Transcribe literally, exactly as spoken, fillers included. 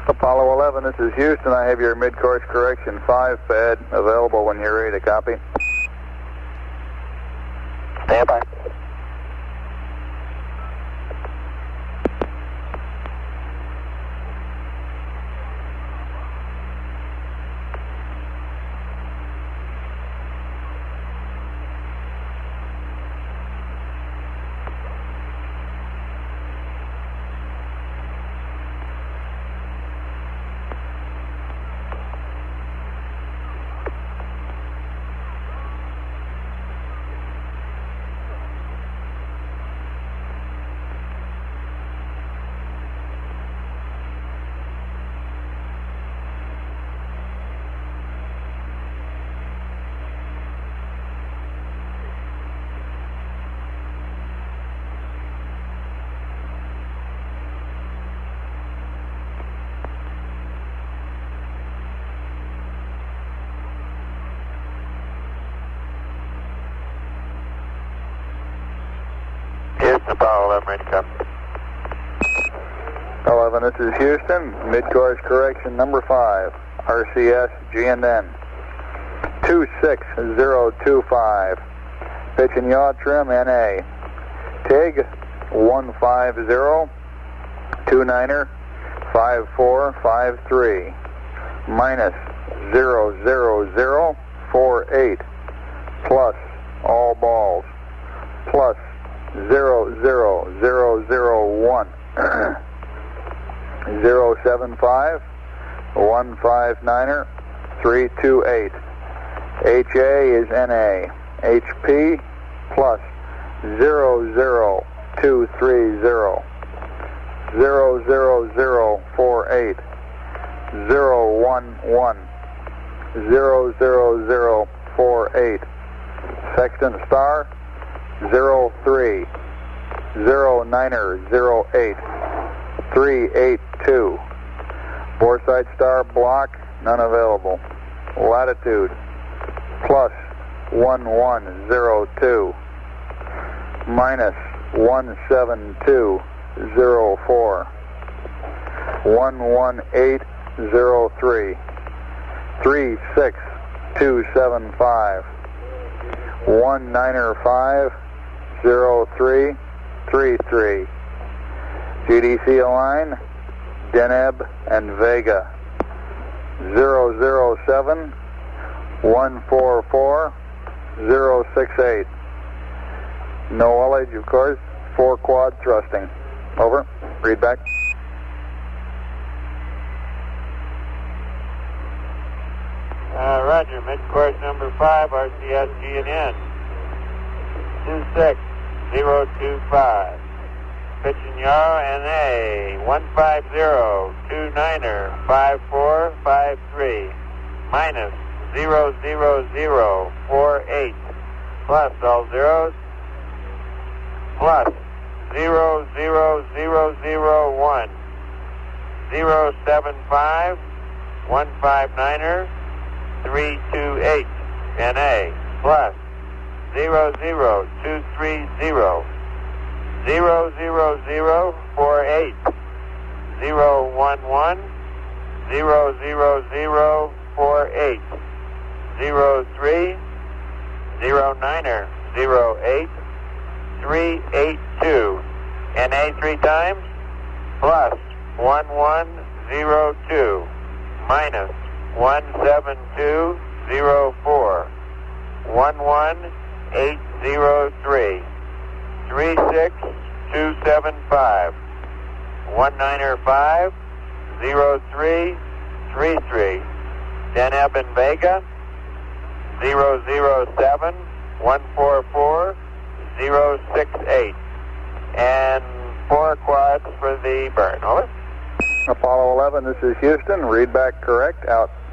Apollo eleven, this is Houston. I have your mid-course correction five pad available when you're ready to copy. Stand by. Apollo eleven, ready to copy. eleven, this is Houston. Mid-course correction number five. R C S G N N. two six zero two five. Pitch and yaw trim N A. T I G one five zero two niner five four five three. Minus zero zero zero four eight. Plus all balls. Plus zero zero zero zero one zero seven five one five niner three two eight. H A is N A. H P plus zero zero two three zero zero zero zero four eight zero one one zero zero zero four eight. Sextant star zero three zero niner zero eight three eight two. Boresight star block none available. Latitude plus one one zero two minus one seven two zero four one one eight zero three three six two seven five one niner five zero three three three. G D C align Deneb and Vega zero zero seven one four four zero six eight. No L H, of course. Four quad thrusting. Over. Read back. Uh, Roger. Mid-course number five, R C S G N N. two six zero two five. Pitch and yaw N A one five zero two niner five four five three. Minus zero zero zero four eight. Plus all zeros. Plus zero zero zero zero one zero seven five one five niner three two eight N A. Plus zero zero two three zero zero zero zero four eight zero one one zero zero zero four eight zero three zero niner zero eight three eight two. N A three times. Plus one one zero two minus one seven two zero four one one eight zero three three six two seven five one niner five zero three three three. Deneb and Vega zero zero seven one four four zero six eight. And four quads for the burn. Over. Apollo eleven, this is Houston. Read back correct. Out.